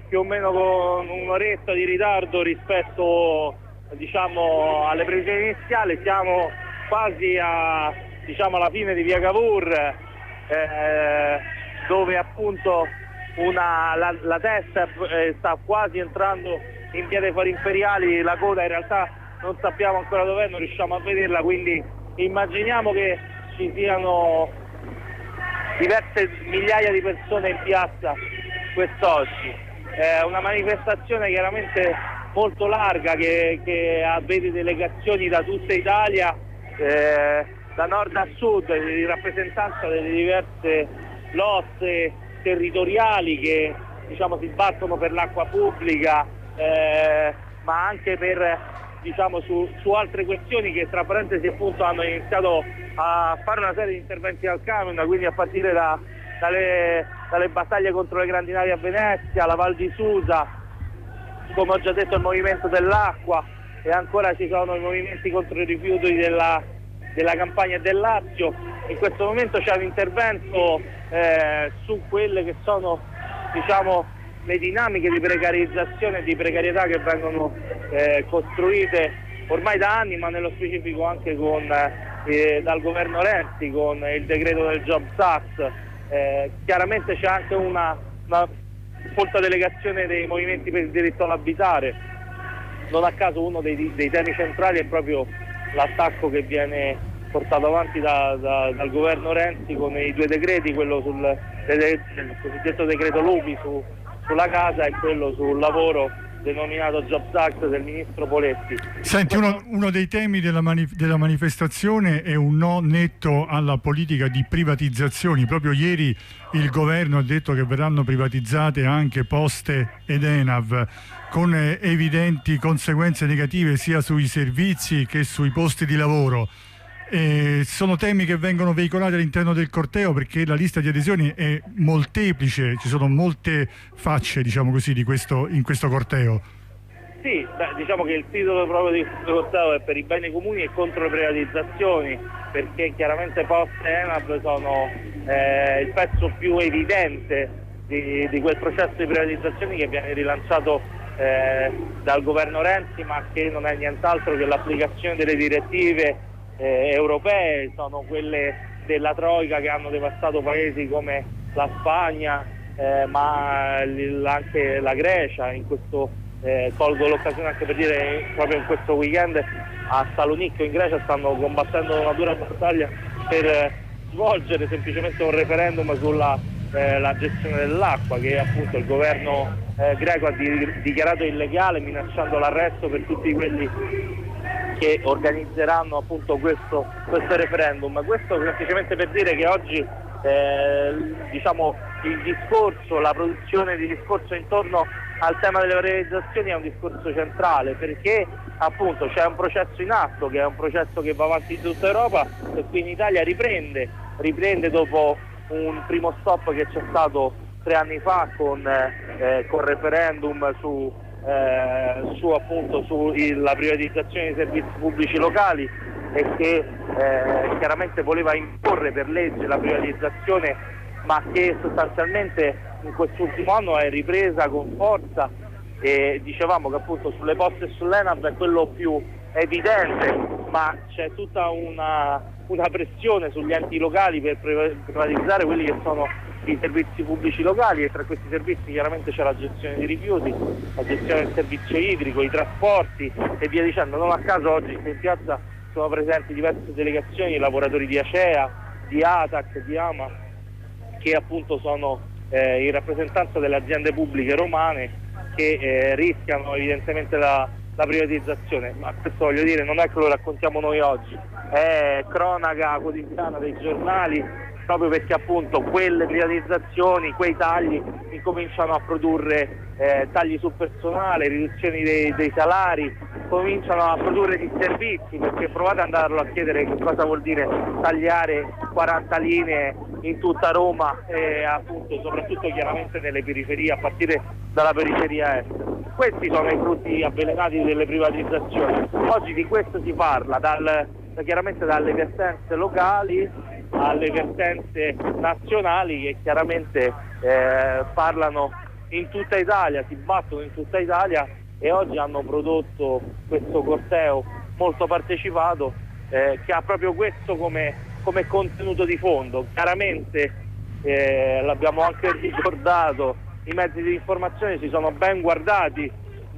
più o meno con un'oretta di ritardo rispetto, diciamo, alle previsioni iniziali. Siamo quasi alla fine di via Cavour, dove appunto la testa sta quasi entrando in via dei Fori Imperiali. La coda in realtà non sappiamo ancora dov'è, non riusciamo a vederla, quindi immaginiamo che ci siano diverse migliaia di persone in piazza quest'oggi. È una manifestazione chiaramente molto larga che vede delegazioni da tutta Italia, da nord a sud, in rappresentanza delle diverse lotte territoriali che, diciamo, si battono per l'acqua pubblica, ma anche per, diciamo, su altre questioni che, tra parentesi, appunto hanno iniziato a fare una serie di interventi al Canon, quindi a partire dalle battaglie contro le grandi navi a Venezia, la Val di Susa, come ho già detto il movimento dell'acqua, e ancora ci sono i movimenti contro i rifiuti della Campania e del Lazio. In questo momento c'è un intervento su quelle che sono, diciamo, le dinamiche di precarizzazione e di precarietà che vengono costruite ormai da anni, ma nello specifico anche dal governo Renzi con il decreto del Jobs Act. Chiaramente c'è anche una folta delegazione dei movimenti per il diritto all'abitare. Non a caso uno dei temi centrali è proprio l'attacco che viene portato avanti dal governo Renzi con i due decreti, quello sul cosiddetto decreto Lupi sulla casa e quello sul lavoro denominato Jobs Act del ministro Poletti. Senti, uno dei temi della manifestazione è un no netto alla politica di privatizzazioni. Proprio ieri il governo ha detto che verranno privatizzate anche Poste ed Enav, con evidenti conseguenze negative sia sui servizi che sui posti di lavoro. Sono temi che vengono veicolati all'interno del corteo perché la lista di adesioni è molteplice, ci sono molte facce, diciamo così, in questo corteo. Sì, diciamo che il titolo proprio di questo corteo è per i beni comuni e contro le privatizzazioni, perché chiaramente Poste e Enav sono il pezzo più evidente di quel processo di privatizzazioni che viene rilanciato dal governo Renzi, ma che non è nient'altro che l'applicazione delle direttive europee. Sono quelle della Troica che hanno devastato paesi come la Spagna, ma anche la Grecia. In questo colgo l'occasione anche per dire, proprio in questo weekend a Salonicco in Grecia stanno combattendo una dura battaglia per svolgere semplicemente un referendum sulla la gestione dell'acqua, che appunto il governo greco ha dichiarato illegale, minacciando l'arresto per tutti quelli che organizzeranno appunto questo referendum. Questo semplicemente per dire che oggi diciamo il discorso, la produzione di discorso intorno al tema delle realizzazioni è un discorso centrale, perché appunto c'è un processo in atto, che è un processo che va avanti in tutta Europa, e qui in Italia riprende dopo un primo stop che c'è stato 3 anni fa con referendum sulla privatizzazione dei servizi pubblici locali, e che chiaramente voleva imporre per legge la privatizzazione, ma che sostanzialmente in quest'ultimo anno è ripresa con forza. E dicevamo che appunto sulle Poste e sull'Enav è quello più evidente, ma c'è tutta una pressione sugli enti locali per privatizzare quelli che sono i servizi pubblici locali, e tra questi servizi chiaramente c'è la gestione dei rifiuti, la gestione del servizio idrico, i trasporti e via dicendo. Non a caso oggi in piazza sono presenti diverse delegazioni di lavoratori di Acea, di ATAC, di AMA, che appunto sono in rappresentanza delle aziende pubbliche romane che rischiano evidentemente la privatizzazione. Ma questo, voglio dire, non è che lo raccontiamo noi oggi, è cronaca quotidiana dei giornali, proprio perché appunto quelle privatizzazioni, quei tagli incominciano a produrre tagli sul personale, riduzioni dei salari, cominciano a produrre disservizi, perché provate ad andarlo a chiedere che cosa vuol dire tagliare 40 linee in tutta Roma, e appunto soprattutto chiaramente nelle periferie, a partire dalla periferia est. Questi sono i frutti avvelenati delle privatizzazioni. Oggi di questo si parla, chiaramente dalle vertenze locali alle vertenze nazionali, che chiaramente parlano in tutta Italia, si battono in tutta Italia e oggi hanno prodotto questo corteo molto partecipato che ha proprio questo come contenuto di fondo. Chiaramente l'abbiamo anche ricordato, i mezzi di informazione si sono ben guardati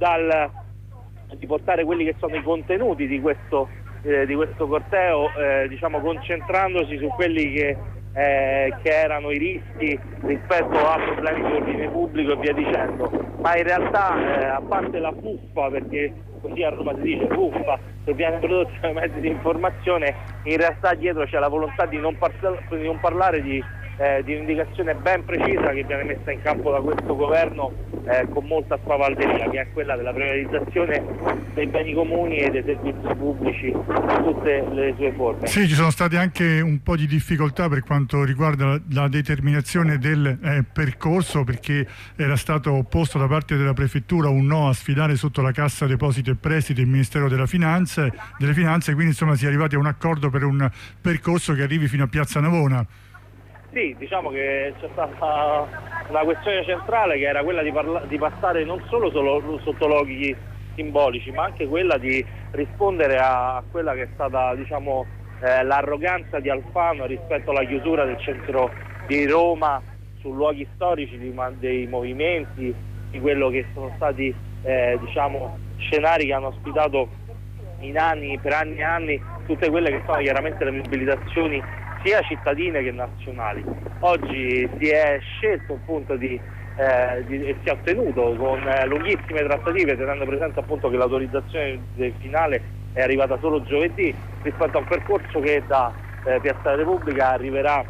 di portare quelli che sono i contenuti di questo corteo, diciamo concentrandosi su quelli che erano i rischi rispetto a problemi di ordine pubblico e via dicendo, ma in realtà a parte la fuffa, perché così a Roma si dice fuffa, che viene prodotta dai mezzi di informazione, in realtà dietro c'è la volontà di non parlare di un'indicazione ben precisa che viene messa in campo da questo governo con molta spavalderia, che è quella della privatizzazione dei beni comuni e dei servizi pubblici in tutte le sue forme. Sì, ci sono state anche un po' di difficoltà per quanto riguarda la determinazione del percorso, perché era stato posto da parte della Prefettura un no a sfidare sotto la Cassa Depositi e Prestiti del Ministero delle Finanze, quindi insomma si è arrivati a un accordo per un percorso che arrivi fino a Piazza Navona. Sì, diciamo che c'è stata una questione centrale che era quella di passare non solo sotto loghi simbolici, ma anche quella di rispondere a quella che è stata, diciamo, l'arroganza di Alfano rispetto alla chiusura del centro di Roma su luoghi storici dei movimenti, di quello che sono stati diciamo, scenari che hanno ospitato per anni e anni tutte quelle che sono chiaramente le mobilitazioni sia cittadine che nazionali. Oggi si è scelto appunto e si è ottenuto con lunghissime trattative, tenendo presente appunto che l'autorizzazione del finale è arrivata solo giovedì, rispetto a un percorso che da Piazza della Repubblica arriverà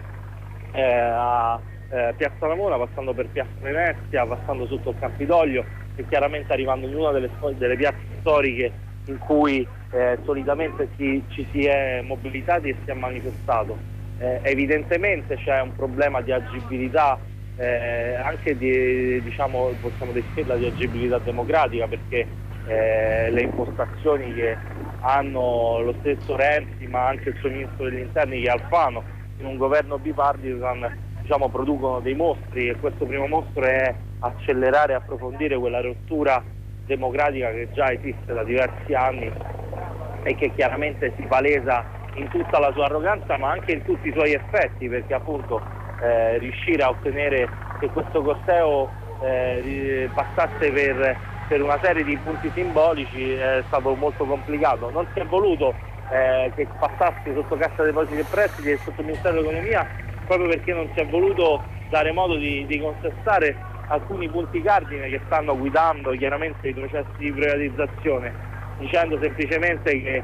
a Piazza Navona, passando per Piazza Venezia, passando sotto il Campidoglio e chiaramente arrivando in una delle piazze storiche in cui solitamente ci si è mobilitati e si è manifestato. Evidentemente c'è un problema di agibilità, anche diciamo, possiamo definirla di agibilità democratica, perché le impostazioni che hanno lo stesso Renzi, ma anche il suo ministro degli interni che è Alfano, in un governo bipartisan, diciamo, producono dei mostri, e questo primo mostro è accelerare e approfondire quella rottura democratica che già esiste da diversi anni e che chiaramente si palesa in tutta la sua arroganza, ma anche in tutti i suoi effetti, perché appunto riuscire a ottenere che questo corteo passasse per una serie di punti simbolici è stato molto complicato. Non si è voluto che passasse sotto Cassa Depositi e Prestiti e sotto il Ministero dell'Economia, proprio perché non si è voluto dare modo di contestare alcuni punti cardine che stanno guidando chiaramente i processi di privatizzazione, dicendo semplicemente che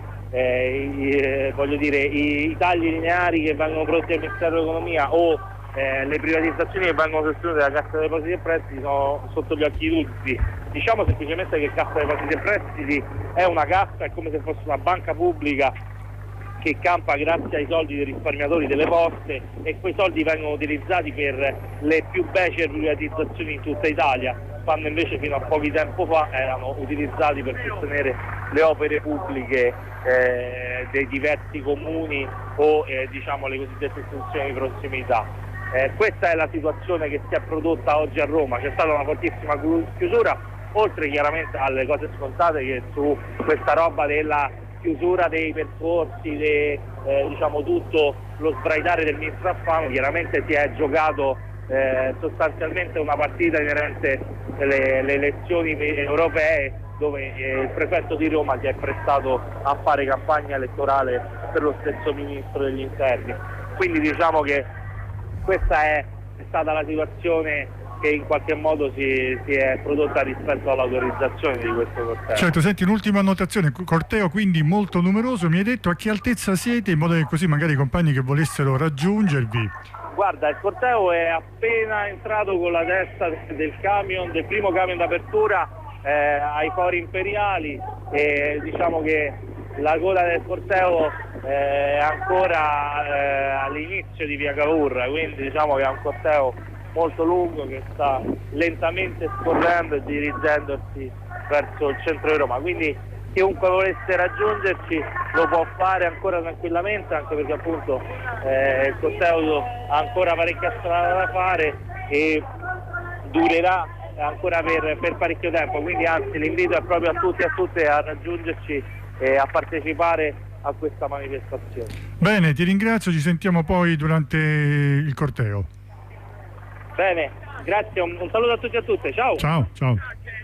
voglio dire, i tagli lineari che vengono prodotti dal Ministero dell'Economia o le privatizzazioni che vengono sostenute da Cassa Depositi e Prestiti sono sotto gli occhi di tutti. Diciamo semplicemente che Cassa Depositi e Prestiti è una cassa, è come se fosse una banca pubblica che campa grazie ai soldi dei risparmiatori delle poste, e quei soldi vengono utilizzati per le più becere privatizzazioni in tutta Italia, quando invece fino a pochi tempo fa erano utilizzati per sostenere le opere pubbliche dei diversi comuni o diciamo le cosiddette istituzioni di prossimità. Questa è la situazione che si è prodotta oggi a Roma. C'è stata una fortissima chiusura, oltre chiaramente alle cose scontate che su questa roba della chiusura dei percorsi, diciamo tutto lo sbraitare del ministro Alfano, chiaramente si è giocato sostanzialmente una partita inerente alle elezioni europee, dove il prefetto di Roma si è prestato a fare campagna elettorale per lo stesso ministro degli interni. Quindi diciamo che questa è stata la situazione che in qualche modo si è prodotta rispetto all'autorizzazione di questo corteo. Certo, senti, un'ultima annotazione, corteo quindi molto numeroso, mi hai detto a che altezza siete, in modo che così magari i compagni che volessero raggiungervi. Guarda, il corteo è appena entrato con la testa del primo camion d'apertura ai Fori Imperiali, e diciamo che la coda del corteo è ancora all'inizio di via Cavour, quindi diciamo che è un corteo molto lungo che sta lentamente scorrendo e dirigendosi verso il centro di Roma, quindi chiunque volesse raggiungerci lo può fare ancora tranquillamente, anche perché appunto il corteo ha ancora parecchia strada da fare e durerà ancora per parecchio tempo, quindi anzi l'invito è proprio a tutti e a tutte a raggiungerci e a partecipare a questa manifestazione. Bene, ti ringrazio, ci sentiamo poi durante il corteo. Bene, grazie, un saluto a tutti e a tutte, ciao! Ciao, ciao.